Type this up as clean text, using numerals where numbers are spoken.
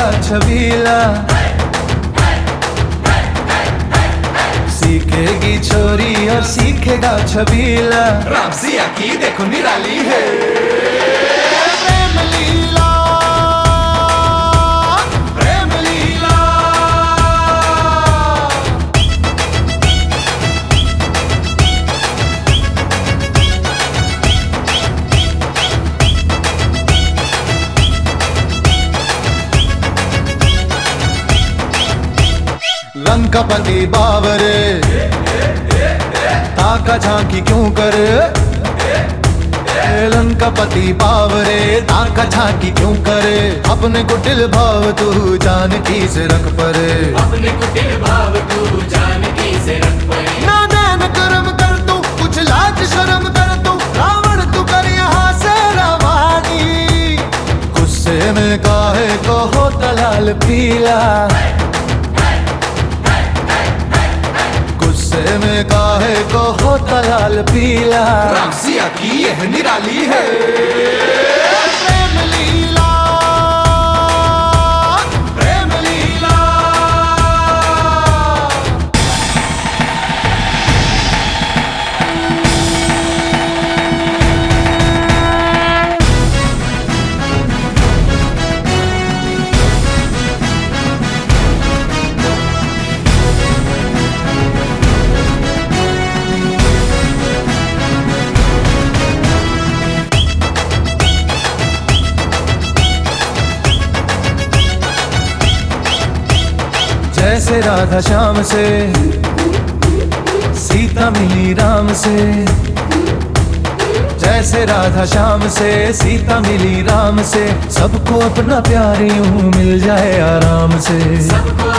सीखेगा छबीला, सीखेगी छोरी और सीखेगा छबीला। रामसिया की देखो निराली है प्रेम लीला, प्रेम लीला। लंकापति बावरे ताका झांकी क्यों करे, लंकापति बावरे ताका झांकी क्यों करे। अपने को दिल भाव तू जानकी से रख परे, अपने को दिल भाव तू जानकी से रख परे। ना दैन कर्म कर तू, कुछ लाज शर्म कर तू, रावण तू कर यहाँ से रवानी। गुस्से में काहे को होता लाल पीला, गुस्से में काहे को होता लाल पीला। रामसिया की यह निराली है प्रेम लीला, प्रेम लीला। जैसे राधा श्याम से सीता मिली राम से, जैसे राधा श्याम से सीता मिली राम से। सबको अपना प्यार यूं मिल जाए आराम से, सबको